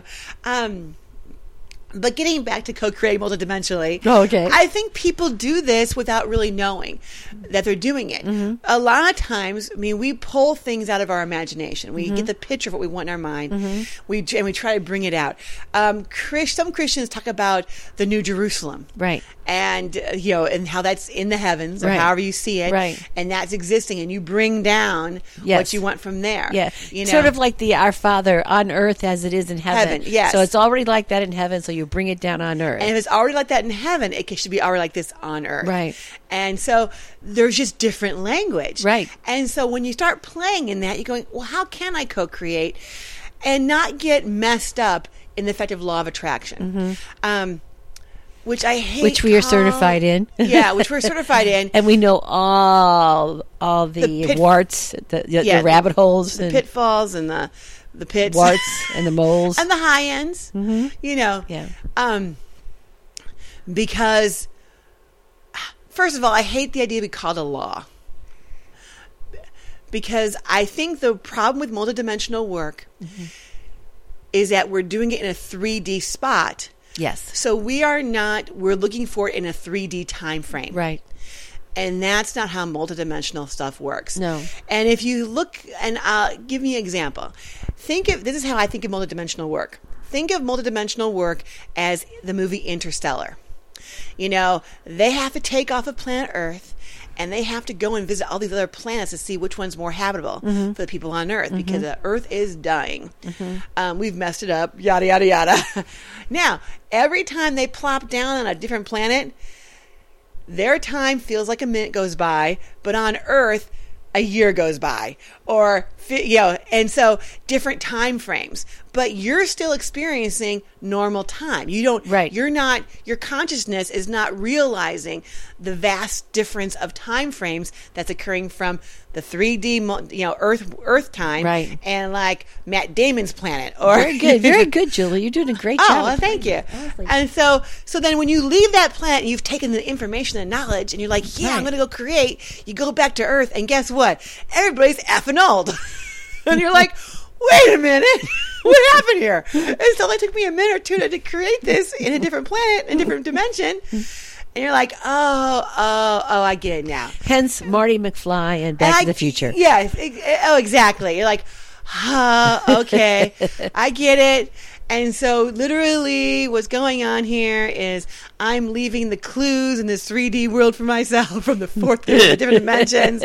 But getting back to co-creating multidimensionally, okay. I think people do this without really knowing that they're doing it. Mm-hmm. A lot of times, we pull things out of our imagination. We get the picture of what we want in our mind. Mm-hmm. We try to bring it out. Some Christians talk about the New Jerusalem, right? And and how that's in the heavens, or however you see it, right? And that's existing, and you bring down what you want from there. Yeah, sort of like the Our Father on earth as it is in heaven. Yes. So it's already like that in heaven. So you bring it down on earth. And if it's already like that in heaven, it should be already like this on earth. Right. And so there's just different language. Right. And so when you start playing in that, you're going, well, how can I co-create and not get messed up in the effective law of attraction? Mm-hmm. Which I hate. Which we are certified in. Yeah, which we're certified in. And we know all the warts, the rabbit holes. The pitfalls and the pits. Warts and the moles. And the high ends. Mm-hmm. Yeah. Because, first of all, I hate the idea of being called a law. Because I think the problem with multidimensional work is that we're doing it in a 3D spot. Yes. So we're looking for it in a 3D time frame. Right. And that's not how multidimensional stuff works. No. And if you look, and give me an example. This is how I think of multidimensional work. Think of multidimensional work as the movie Interstellar. They have to take off of planet Earth, and they have to go and visit all these other planets to see which one's more habitable for the people on Earth, because the Earth is dying. We've messed it up, yada, yada, yada. Now, every time they plop down on a different planet, their time feels like a minute goes by, but on Earth, a year goes by, or and so different time frames, but you're still experiencing normal time. You don't, Right. You're not, your consciousness is not realizing the vast difference of time frames that's occurring from the 3D, Earth time, Right. and like Matt Damon's planet. Or Very good, Julie. You're doing a great job. Oh, well, thank you. Honestly. And so then when you leave that planet, you've taken the information and knowledge, and you're like, yeah, I'm Right. going to go create. You go back to Earth, and guess what? Everybody's effing old. And you're like, wait a minute. What happened here? It only took me a minute or two to create this in a different planet, in a different dimension. And you're like, oh, I get it now. Hence Marty McFly and Back to the Future. Yes. Exactly. You're like, okay, I get it. And so literally what's going on here is I'm leaving the clues in this 3D world for myself from the fourth different dimensions.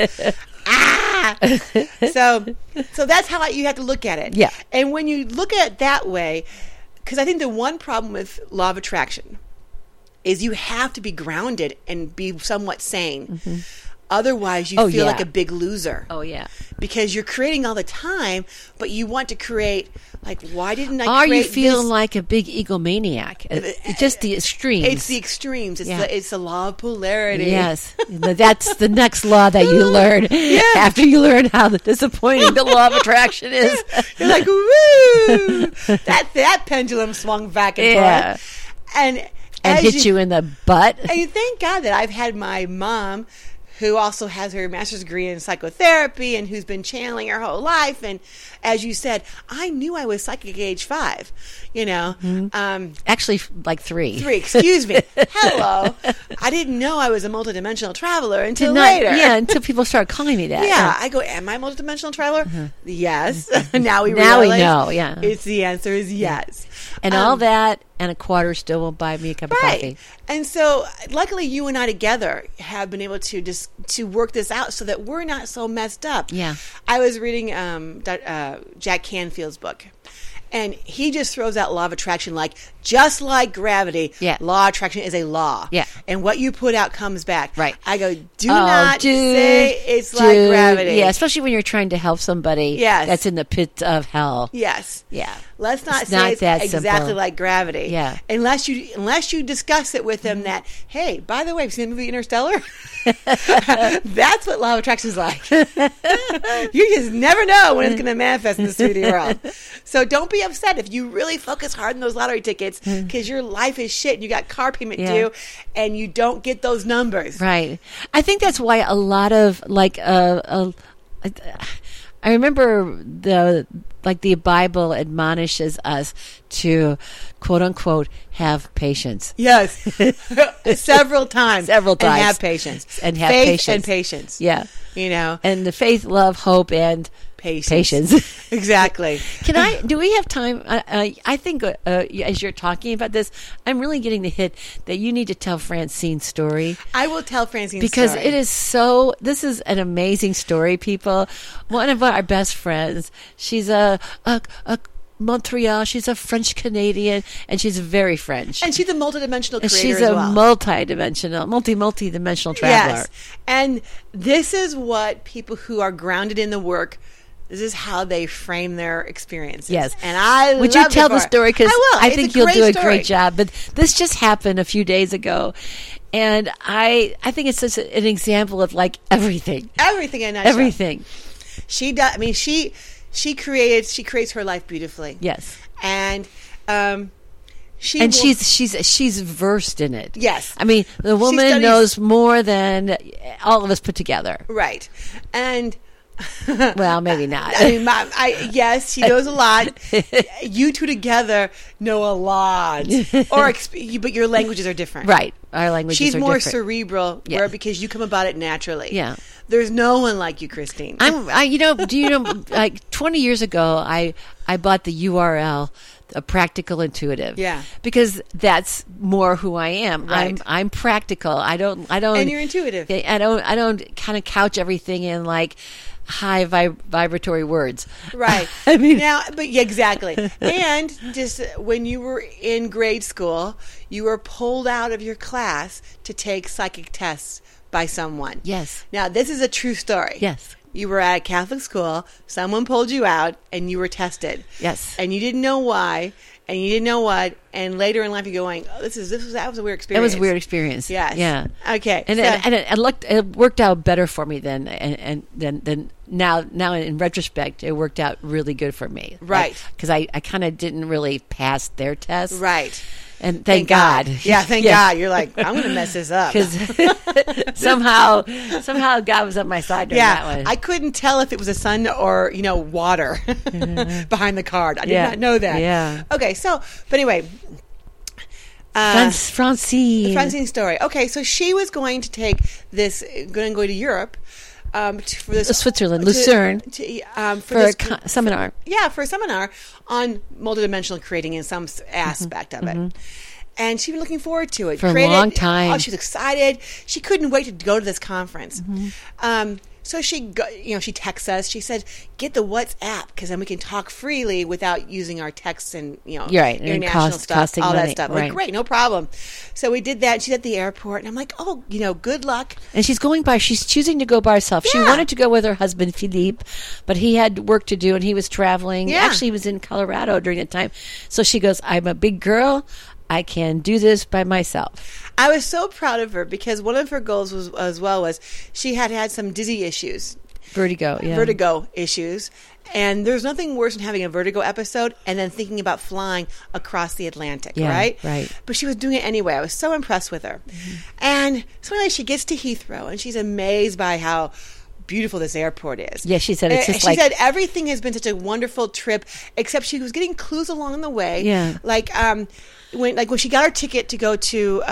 So that's how you have to look at it. Yeah. And when you look at it that way, because I think the one problem with law of attraction is you have to be grounded and be somewhat sane. Mm-hmm. Otherwise, you feel like a big loser. Oh, yeah. Because you're creating all the time, but you want to create, like, why didn't I Are create you feeling this? like a big egomaniac? It's just the extremes. It's the extremes. It's the law of polarity. Yes. That's the next law that you learn after you learn how disappointing the law of attraction is. You're like, woo! That pendulum swung back and forth. And hit you in the butt. And you thank God that I've had my mom, who also has her master's degree in psychotherapy and who's been channeling her whole life. And as you said, I knew I was psychic at age 5, Mm-hmm. Actually, like 3. 3, excuse me. Hello. I didn't know I was a multidimensional traveler until later. Yeah, until people start calling me that. Yeah, I go, am I a multidimensional traveler? Mm-hmm. Yes. Now we know, yeah. It's the answer is yes. And all that and a quarter still won't buy me a cup of coffee. And so luckily you and I together have been able to work this out so that we're not so messed up. Yeah. I was reading Jack Canfield's book. And he just throws out law of attraction like, just like gravity, law of attraction is a law. Yeah. And what you put out comes back. Right. I go, do not say it's like gravity. Yeah, especially when you're trying to help somebody that's in the pit of hell. Yes. Yeah. Let's not it's say not it's that exactly simple. like gravity. Yeah. Unless you discuss it with them that, hey, by the way, have you seen the movie Interstellar? That's what law of attraction is like. You just never know when it's going to manifest in the 3D world. So don't be upset if you really focus hard on those lottery tickets because your life is shit and you got car payment due and you don't get those numbers. Right. I think that's why a lot of I remember the Bible admonishes us to, quote unquote, have patience. Yes. Several times. Several times. And have patience. And have faith patience. and patience. Yeah. And the faith, love, hope, and patience. Exactly. Do we have time? I think as you're talking about this, I'm really getting the hit that you need to tell Francine's story. I will tell Francine's because story. it is this is an amazing story, people. One of our best friends, she's a Montreal. She's a French Canadian, and she's very French. And she's a multidimensional creator she's as a well. multi-dimensional traveler. Yes. And this is what people who are grounded in the work, this is how they frame their experiences. Yes. And would you tell the story? Because I think you'll do a story. great job. But this just happened a few days ago. And I think it's just an example of like everything. Everything in a nutshell. Everything. She does. I mean, she creates her life beautifully. Yes. And she's versed in it. Yes. I mean, the woman knows more than all of us put together. Right. And well, maybe not. I mean, yes, she knows a lot. You two together know a lot, but your languages are different. Right, our languages She's are more different. cerebral, because you come about it naturally. Yeah, there's no one like you, Christine. Do you know? Like 20 years ago, I bought the URL. A practical intuitive, because that's more who I am. Right. I'm practical. I don't. And you're intuitive. I don't kind of couch everything in like high vibratory words. Right. I mean, exactly. And just when you were in grade school, you were pulled out of your class to take psychic tests by someone. Yes. Now, this is a true story. Yes. you were at a Catholic school, someone pulled you out, and you were tested. Yes. And you didn't know why, and you didn't know what, and later in life you're going, oh, that was a weird experience. It was a weird experience. Yes. Yeah. Okay. And it worked out better for me then, and then now in retrospect, it worked out really good for me. Right. Because I kind of didn't really pass their test. Right. And thank God. Yeah, thank God. You're like, I'm going to mess this up. Because somehow God was on my side during that one. I couldn't tell if it was a sun or, water behind the card. I did not know that. Yeah. Okay, but anyway. Francine. The Francine story. Okay, so she was going to take this, going to go to Europe. For this Switzerland, Lucerne, for a seminar. Yeah, for a seminar on multidimensional creating in some aspect of it. And she'd been looking forward to it. For a long time. Oh, she was excited. She couldn't wait to go to this conference. So she texts us. She said, "Get the WhatsApp because then we can talk freely without using our texts and right. international stuff, all money. that stuff." Right. Like, great, no problem. So we did that. She's at the airport, and I'm like, "Oh, good luck." And she's choosing to go by herself. Yeah. She wanted to go with her husband Philippe, but he had work to do and he was traveling. Yeah. Actually, he was in Colorado during the time. So she goes, "I'm a big girl. I can do this by myself." I was so proud of her because one of her goals was she had some dizzy issues. Vertigo issues. And there's nothing worse than having a vertigo episode and then thinking about flying across the Atlantic, right? Right. But she was doing it anyway. I was so impressed with her. And so anyway, she gets to Heathrow and she's amazed by how beautiful this airport is. Yeah, she said it's just she said everything has been such a wonderful trip, except she was getting clues along the way. Yeah. When she got her ticket to go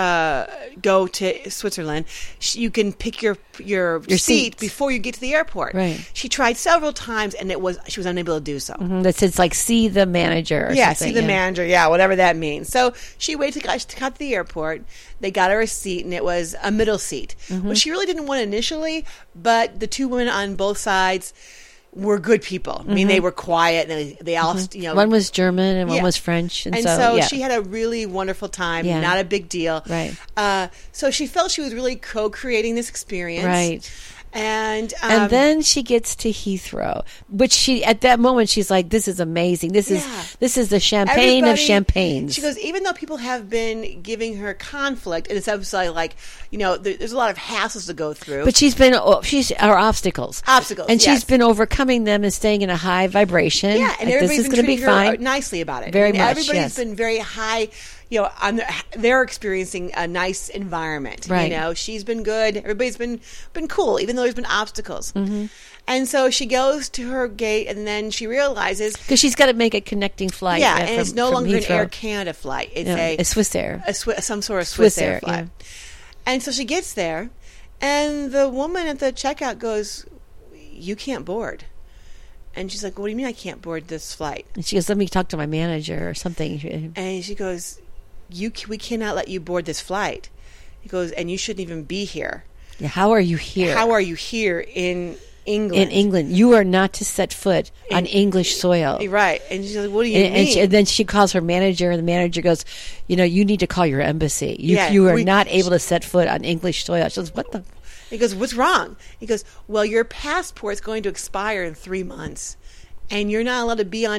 to Switzerland, you can pick your seat seats before you get to the airport. Right. She tried several times and she was unable to do so. That says like see the manager. Or yeah, something. see the manager. Yeah, whatever that means. So she waited to got to the airport. They got her a seat, and it was a middle seat, which she really didn't want initially. But the two women on both sides were good people. I mean, they were quiet, and they all, one was German and one was French, and so she had a really wonderful time. Yeah. Not a big deal, right? So she felt she was really co-creating this experience, right? And then she gets to Heathrow, which she at that moment she's like, "This is amazing. This is the champagne of champagnes." She goes, even though people have been giving her conflict, and it's absolutely like, there's a lot of hassles to go through. But she's our obstacles, and she's been overcoming them and staying in a high vibration. Yeah, and everybody's this is been going to be treating her fine. nicely about it. Very much. Everybody's been very high. They're experiencing a nice environment. Right. She's been good. Everybody's been cool, even though there's been obstacles. And so she goes to her gate, and then she realizes because she's got to make a connecting flight. Yeah, and it's no longer Heathrow. an Air Canada flight. It's a Swiss Air, some sort of Swiss Air flight. Yeah. And so she gets there, and the woman at the checkout goes, "You can't board." And she's like, "What do you mean I can't board this flight?" And she goes, "Let me talk to my manager or something." And she goes, we cannot let you board this flight. He goes, and you shouldn't even be here. Yeah, how are you here? How are you here in England? In England. You are not to set foot on English soil. Right. And she's like, what do you mean? And then she calls her manager, and the manager goes, you need to call your embassy. You are not able to set foot on English soil. She goes, what the? He goes, what's wrong? He goes, well, your passport's going to expire in 3 months. And you're not allowed to be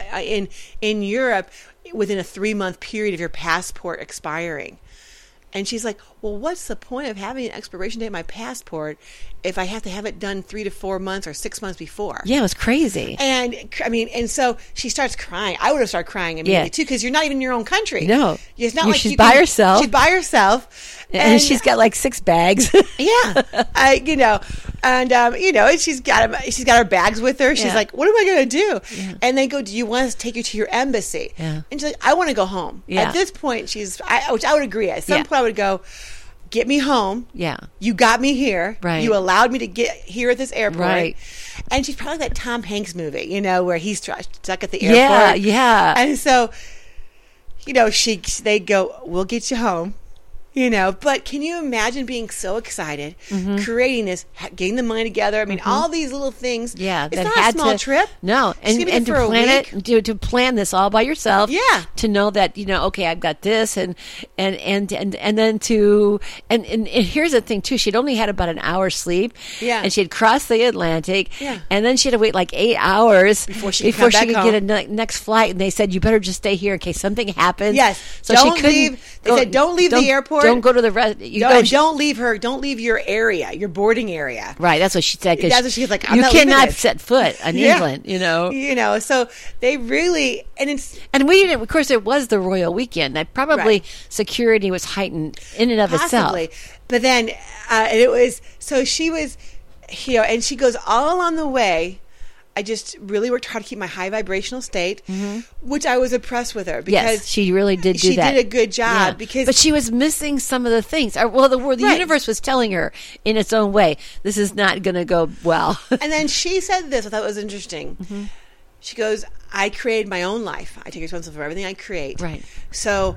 in Europe within a 3-month period of your passport expiring. And she's like, well, what's the point of having an expiration date of my passport if I have to have it done 3 to 4 months or 6 months before? Yeah, it was crazy. And and so she starts crying. I would have started crying immediately too, because you're not even in your own country. No, it's not like she's by herself. She's by herself, and she's got like 6 bags. Yeah, and she's got her bags with her. She's like, what am I going to do? Yeah. And they go, do you want us to take you to your embassy? Yeah. And she's like, I want to go home. Yeah. At this point, which I would agree. At some point, I would go, get me home. Yeah. You got me here. Right. You allowed me to get here at this airport. Right. And she's probably that Tom Hanks movie, where he's stuck at the airport. Yeah. And so, they go, we'll get you home. But can you imagine being so excited, creating this, getting the money together? I mean, all these little things. Yeah, it's that not a small trip. No, and to plan it, to plan this all by yourself. Yeah, to know that okay, I've got this, and then and here's the thing too. She'd only had about an hour's sleep. Yeah, and she had crossed the Atlantic. Yeah, and then she had to wait like 8 hours before she could get a next flight. And they said, you better just stay here in case something happens. Yes, so don't she couldn't. Leave. They said, don't leave the airport. Don't go to the rest. Don't leave her. Don't leave your area, your boarding area. Right. That's what she said. That's what she was like. You cannot set foot in England. So they really and we didn't. Of course, it was the royal weekend. That probably security was heightened in and of itself. But then it was. So she was, and she goes all along the way. I just really worked hard to keep my high vibrational state, which I was impressed with her because she really did do that. She did a good job but she was missing some of the things. Well, the universe was telling her in its own way, this is not going to go well. And then she said this, I thought was interesting. She goes, I created my own life. I take responsibility for everything I create. Right. So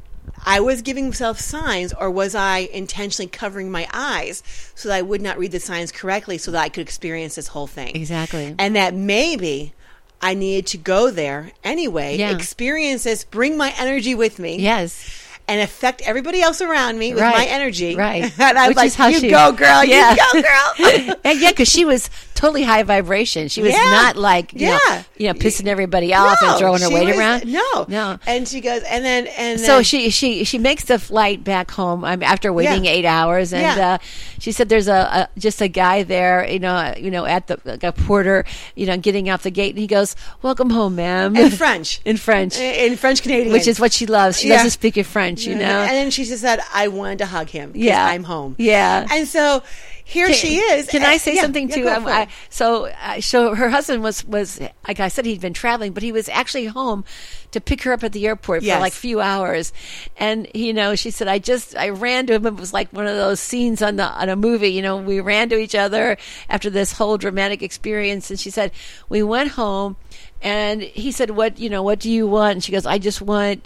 I was giving myself signs, or was I intentionally covering my eyes so that I would not read the signs correctly so that I could experience this whole thing? Exactly. And that maybe I needed to go there anyway, experience this, bring my energy with me. Yes. And affect everybody else around me with my energy. Right. And I was like, go, girl. Yeah. You go, girl. And because she was totally high vibration. She was not like, you know, pissing everybody off and throwing her weight around. No. And she goes, and so she makes the flight back home after waiting 8 hours. And she said there's just a guy there, at the porter, getting off the gate. And he goes, welcome home, ma'am. In French. In French Canadian. Which is what she loves. She doesn't speak in French. And then she just said, I wanted to hug him because I'm home. Yeah. And so here she is. Can I say something too? So her husband was, like I said, he'd been traveling, but he was actually home to pick her up at the airport for like a few hours. And, she said, I ran to him. It was like one of those scenes on a movie, we ran to each other after this whole dramatic experience. And she said, we went home. And he said, what do you want? And she goes, I just want,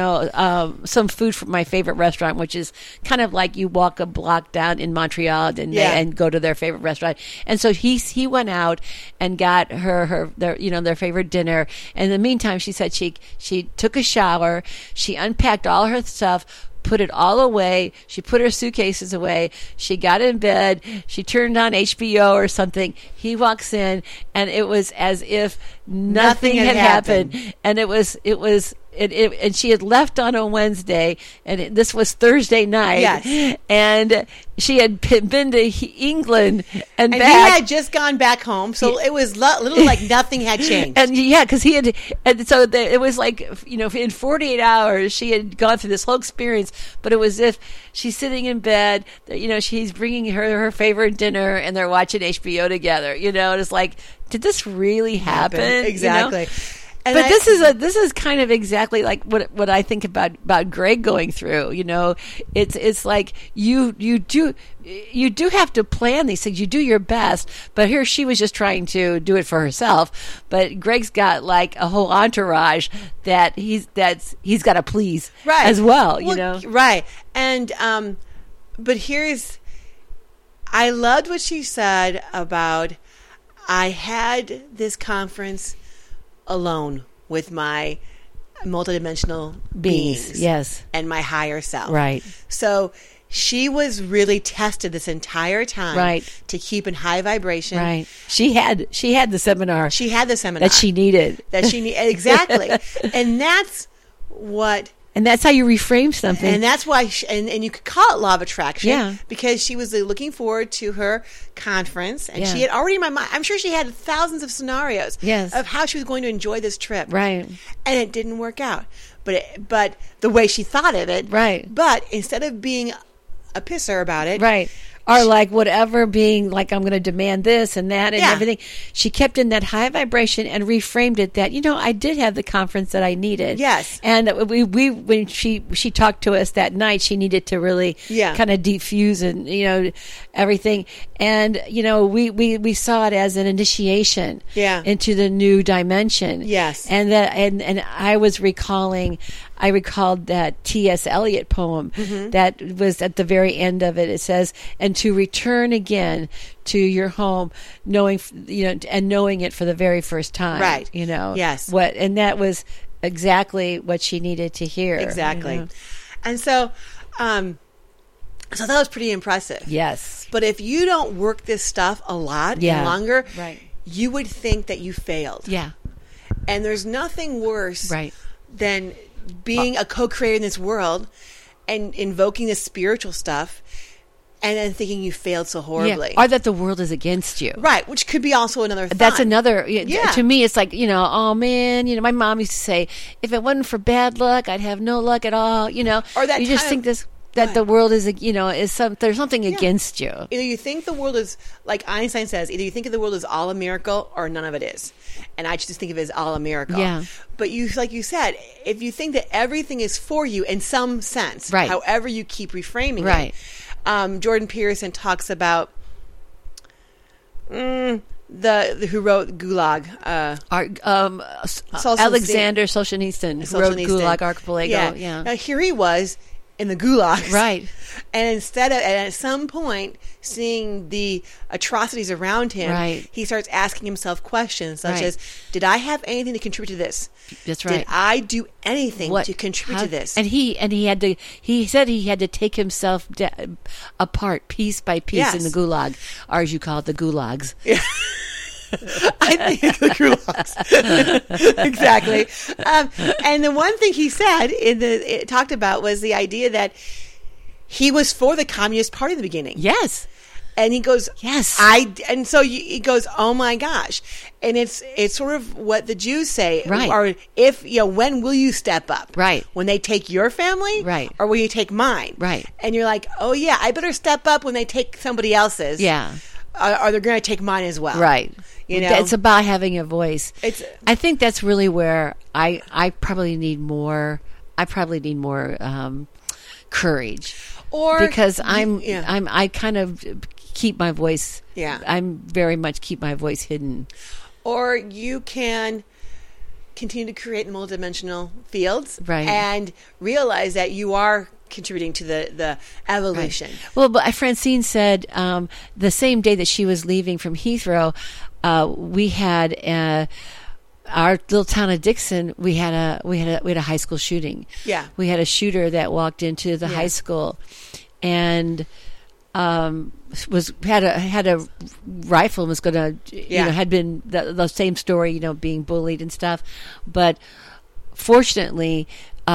some food from my favorite restaurant, which is kind of like you walk a block down in Montreal and go to their favorite restaurant. And so he went out and got their favorite dinner. And in the meantime, she said she took a shower. She unpacked all her stuff, put it all away. She put her suitcases away. She got in bed. She turned on HBO or something. He walks in, and it was as if nothing had happened. And and she had left on a Wednesday, and this was Thursday night. Yes. And she had been to England and back. He had just gone back home, so it was little like nothing had changed. And because he had, and so it was like, in 48 hours, she had gone through this whole experience, but it was as if she's sitting in bed, she's bringing her favorite dinner, and they're watching HBO together, and it's like, did this really happen? Exactly. But this is kind of exactly like what I think about Greg going through. It's like you do have to plan these things. You do your best, but here she was just trying to do it for herself. But Greg's got like a whole entourage that he's got to please as well. Right. And but I loved what she said about, I had this conference alone with my multidimensional beings, and my higher self. Right. So she was really tested this entire time, to keep in high vibration. Right. She had the seminar. She had the seminar that she needed. Exactly. And that's what. And that's how you reframe something. And that's why, and you could call it law of attraction, – because she was looking forward to her conference, and she had already in my mind, I'm sure she had thousands of scenarios of how she was going to enjoy this trip. Right. And it didn't work out. But the way she thought of it. Right. But instead of being a pisser about it. Right. Or like whatever, being like, I'm going to demand this and that and everything. She kept in that high vibration and reframed it that, I did have the conference that I needed. Yes. And when she talked to us that night, she needed to really kind of diffuse and, everything. And, we saw it as an initiation into the new dimension. Yes. And I was recalling, I recalled that T.S. Eliot poem that was at the very end of it. It says, "And to return again to your home, knowing and knowing it for the very first time." Right. Yes. And that was exactly what she needed to hear. Exactly. And so, so that was pretty impressive. Yes. But if you don't work this stuff a lot and longer, right, you would think that you failed. Yeah. And there's nothing worse right. than being a co-creator in this world and invoking this spiritual stuff and then thinking you failed so horribly. Yeah. Or that the world is against you. Right, which could be also another thought. That's another, to me, it's like, oh man, my mom used to say, if it wasn't for bad luck, I'd have no luck at all, Or that you just think that the world is, there's something against you. Either you think the world is, like Einstein says, either you think of the world as all a miracle or none of it is. And I just think of it as all a miracle. Yeah. But like you said, if you think that everything is for you in some sense, right, however you keep reframing right. it. Jordan Peterson talks about who wrote Gulag. Alexander Solzhenitsyn, who wrote Gulag Archipelago. Yeah. Now here he was in the gulags. Right. And at some point, seeing the atrocities around him, right, he starts asking himself questions such as, did I have anything to contribute to this? That's right. Did I do anything to contribute to this? And he said he had to take himself apart piece by piece in the gulag, or as you call it, the gulags. Yeah. I think the gulags. Exactly. And the one thing he said it talked about was the idea that he was for the Communist Party in the beginning. Yes. And he goes, yes. And so he goes, oh my gosh. And it's sort of what the Jews say. Right. Or when will you step up? Right. When they take your family? Right. Or will you take mine? Right. And you're like, oh yeah, I better step up when they take somebody else's. Yeah. Or they're going to take mine as well. Right. It's about having a voice. I think that's really where I probably need more. I probably need more courage, because I kind of keep my voice. Yeah, I'm very much keep my voice hidden. Or you can continue to create in multidimensional fields, right, and realize that you are contributing to the evolution. Right. Well, but Francine said the same day that she was leaving from Heathrow, we had our little town of Dixon. We had a high school shooting. Yeah, we had a shooter that walked into the high school, and had a rifle and was going to had been the same story, being bullied and stuff, but fortunately.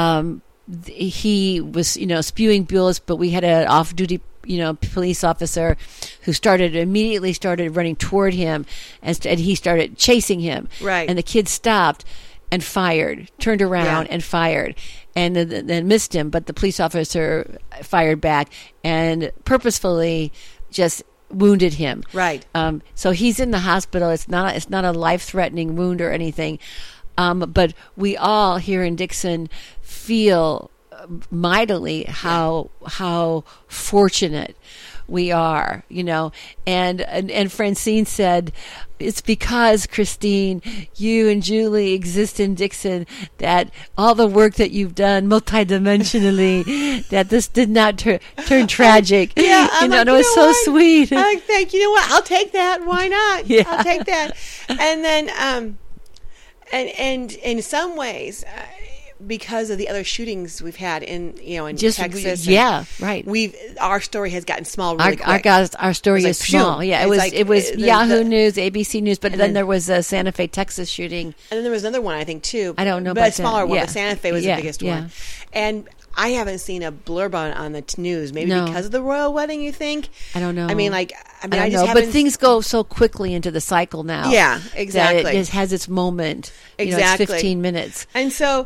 He was, spewing bullets, but we had an off-duty, police officer who immediately started running toward him, and he started chasing him. Right. And the kid stopped and turned around and fired, and then missed him. But the police officer fired back and purposefully just wounded him. Right. So he's in the hospital. It's not a life-threatening wound or anything. But we all here in Dixon feel mightily how fortunate we are, and Francine said, it's because, Christine, you and Julie exist in Dixon, that all the work that you've done multidimensionally, that this did not turn tragic. Yeah, and it was so sweet. I think, I'll take that. Why not? Yeah. I'll take that. And then, and in some ways, because of the other shootings we've had in Texas, right. Our story has gotten small really quick. Our story is small. Phew. Yeah, it was Yahoo News, ABC News, but then there was a Santa Fe, Texas shooting, and then there was another one I think too. I don't know, but a smaller one. Yeah. But Santa Fe was the biggest one, and I haven't seen a blurb on the news. Maybe because of the royal wedding. You think? I don't know. I don't know. But things go so quickly into the cycle now. Yeah, exactly. That it just has its moment. Exactly. It's 15 minutes, and so.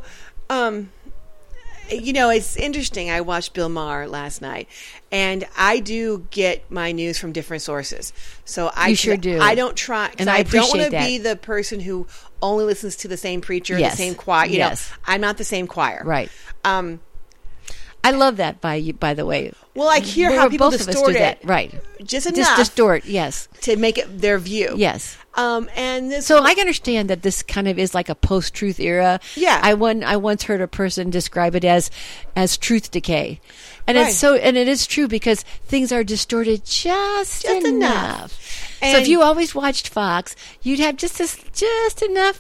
It's interesting. I watched Bill Maher last night, and I do get my news from different sources. So I sure do. I don't try, and I don't want to that. be the person who only listens to the same preacher, yes. the same choir. Yes. I'm not the same choir. Right. I love that by the way. Well, I hear how people both distort of us do it. Right. Just enough. Distort, yes. to make it their view. Yes. And this, So I understand that this kind of is like a post-truth era. Yeah. I once heard a person describe it as truth decay. And Right. and it is true because things are distorted just enough. So if And- you always watched Fox, you'd have just enough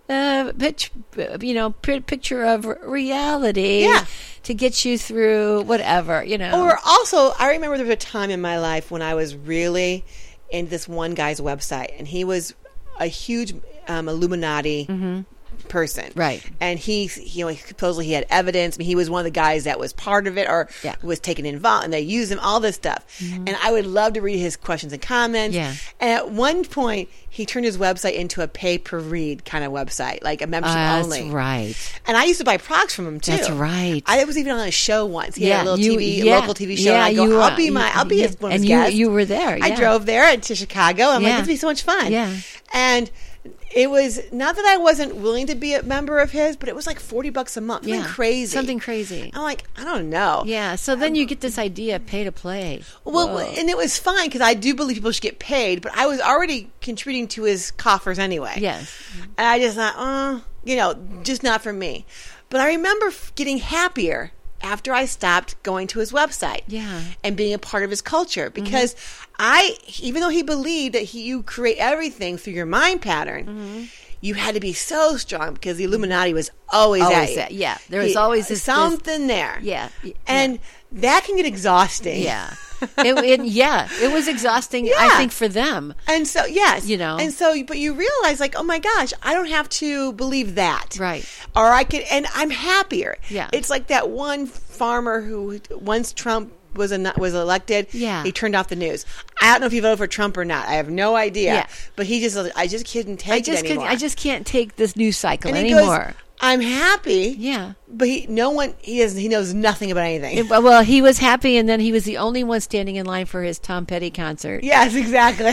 picture of reality Yeah. to get you through whatever, Or also, I remember there was a time in my life when I was really into this one guy's website, and he was a huge Illuminati person, Right. And he supposedly he had evidence. I mean, he was one of the guys that was part of it or Yeah. was taken involved, and they used him, all this stuff. And I would love to read his questions and comments. Yeah. And at one point, he turned his website into a pay-per-read kind of website, like a membership only. That's right. And I used to buy products from him too. That's right. I was even on a show once. He had a little local TV show. Yeah, and I go, I'll be his one of his guests. You were there. I yeah. drove there to Chicago. I'm like, Yeah. this would be so much fun. Yeah. And it was not that I wasn't willing to be a member of his, but it was like $40 a month. Something crazy. Something crazy. I'm like, I don't know. Yeah. So then you get this idea, pay to play. Well, Whoa. and it was fine because I do believe people should get paid, but I was already contributing to his coffers anyway. Yes. And I just thought, just not for me. But I remember getting happier after I stopped going to his website. Yeah. And being a part of his culture. Because even though he believed that you create everything through your mind pattern, you had to be so strong because the Illuminati was always at you. Yeah. There was always this something there. Yeah. And that can get exhausting. Yeah. It was exhausting, I Yeah. think, for them. And so, yes. And so, but you realize, like, oh my gosh, I don't have to believe that. Right. Or I can, and I'm happier. Yeah. It's like that one farmer who, once Trump was elected, Yeah. he turned off the news. I don't know if he voted for Trump or not. I have no idea. Yeah. But I just couldn't take it anymore. I just can't take this news cycle and he anymore. goes, I'm happy. Yeah. But he knows nothing about anything. Well, he was happy, and then he was the only one standing in line for his Tom Petty concert. Yes, exactly.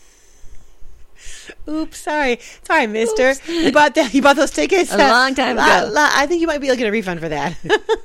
Oops, sorry, mister. Oops. You bought those tickets A long time ago. I think you might be able to get a refund for that.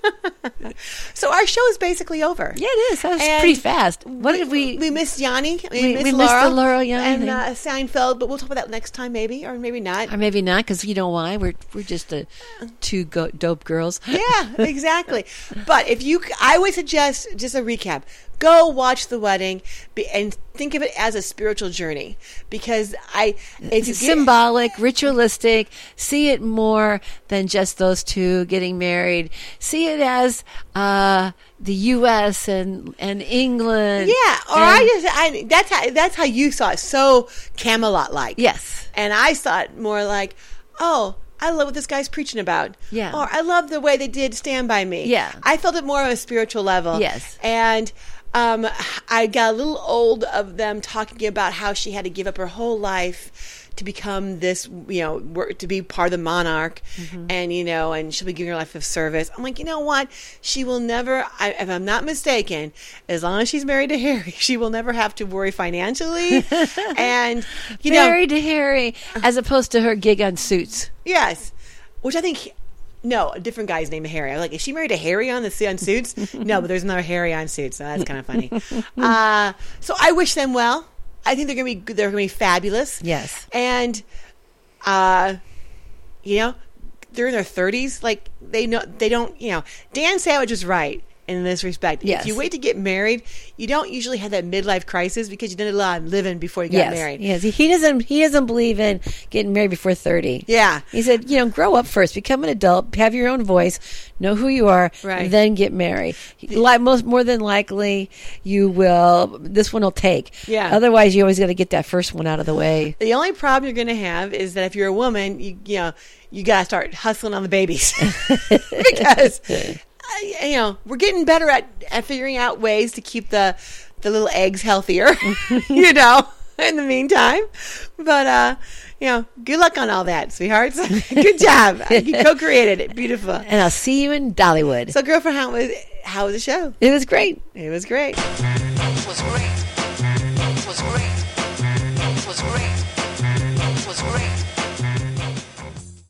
So our show is basically over. Yeah, it is. That was And pretty fast. What did we? We missed Yanni. We missed missed Laura. the Laura Yanni and thing. Seinfeld. But we'll talk about that next time, maybe, or maybe not. Or maybe not, because you know why? We're just two dope girls. Yeah, exactly. But I would suggest, just a recap, go watch The Wedding and think of it as a spiritual journey, because It's symbolic, ritualistic. See it more than just those two getting married. See it as the U.S. and England. Yeah, or that's how you saw it, so Camelot-like. Yes. And I saw it more like, oh, I love what this guy's preaching about. Yeah. Or I love the way they did Stand By Me. Yeah. I felt it more on a spiritual level. Yes. And I got a little old of them talking about how she had to give up her whole life to become this, to be part of the monarch, and she'll be giving her life of service. I'm like, you know what? She will never, if I'm not mistaken, as long as she's married to Harry, she will never have to worry financially. And, Married to Harry, as opposed to her gig on Suits. Yes. Which I think... No, a different guy's named Harry. I was like, is she married to Harry on Suits? No, but there's another Harry on Suits, so that's kind of funny. So I wish them well. I think they're gonna be fabulous. Yes. And they're in their 30s. Like they don't. Dan Savage is right in this respect. Yes. If you wait to get married, you don't usually have that midlife crisis because you did a lot of living before you got married. Yes, he doesn't believe in getting married before 30. Yeah. He said, grow up first, become an adult, have your own voice, know who you are, Right. then get married. More than likely, this one will take. Yeah. Otherwise, you always got to get that first one out of the way. The only problem you're going to have is that if you're a woman, you got to start hustling on the babies because we're getting better at figuring out ways to keep the little eggs healthier. In the meantime, but good luck on all that, sweethearts. Good job. You co-created it. Beautiful. And I'll see you in Dollywood. So, girlfriend, how was the show? It was great. It was great.